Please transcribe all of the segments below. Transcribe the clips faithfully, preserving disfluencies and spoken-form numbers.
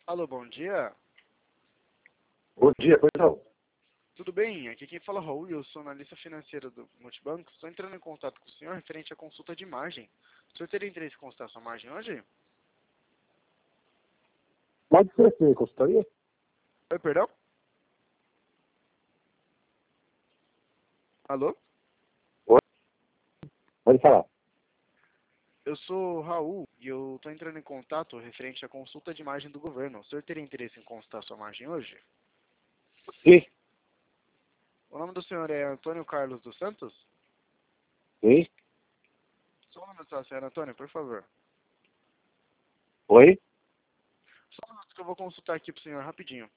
Alô, bom dia. Bom dia, pois não. Tudo bem? Aqui quem fala é Raul e eu sou analista financeiro do Multibanco. Estou entrando em contato com o senhor referente à consulta de margem. O senhor teria interesse em consultar sua margem hoje? Pode ser sim, consultoria? Oi, perdão? Alô? Oi? Pode falar. Eu sou o Raul e eu estou entrando em contato referente à consulta de margem do governo. O senhor teria interesse em consultar sua margem hoje? Sim, O nome do senhor é Antônio Carlos dos Santos? sim. Só um minuto, senhor Antônio, por favor. Oi? Só um minuto que eu vou consultar aqui para o senhor rapidinho.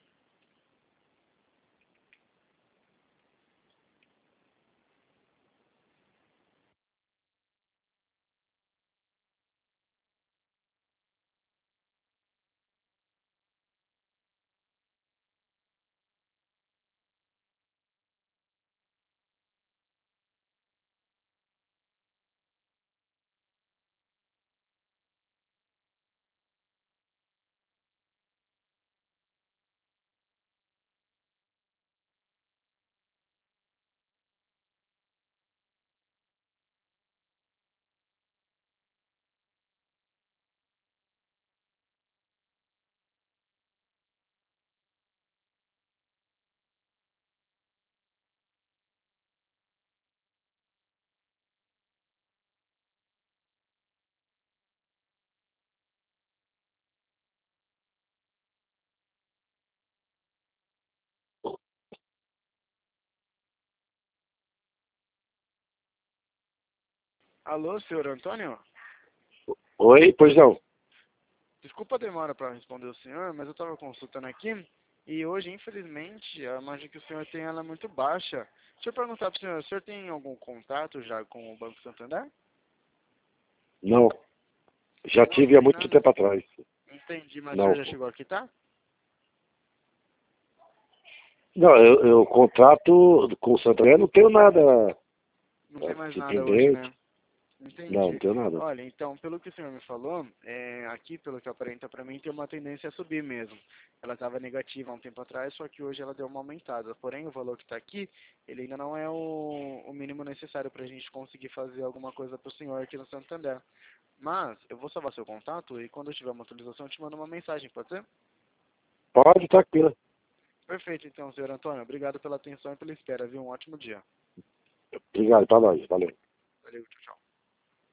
Alô, senhor Antônio? Oi, pois não. Desculpa a demora para responder o senhor, mas eu estava consultando aqui e hoje, infelizmente, a margem que o senhor tem ela é muito baixa. Deixa eu perguntar para o senhor, o senhor tem algum contato já com o Banco Santander? Não. Já Não, não tive há tem muito nada? tempo atrás. Entendi, mas o senhor Não. já chegou aqui, tá? Não, eu, eu contrato com o Santander, não tenho nada Não tem mais assim, nada hoje, pendente. né? Não, não Entendi. tenho nada. Olha, então, pelo que o senhor me falou, é, aqui, pelo que aparenta para mim, tem uma tendência a subir mesmo. Ela estava negativa há um tempo atrás, só que hoje ela deu uma aumentada. Porém, o valor que está aqui, ele ainda não é o, o mínimo necessário para a gente conseguir fazer alguma coisa para o senhor aqui no Santander. Mas, eu vou salvar seu contato e quando eu tiver uma atualização, eu te mando uma mensagem, pode ser? Pode, tranquilo. Perfeito, então, senhor Antônio. Obrigado pela atenção e pela espera, viu? Um ótimo dia. Obrigado, tá nóis. Valeu. Valeu, tchau, tchau.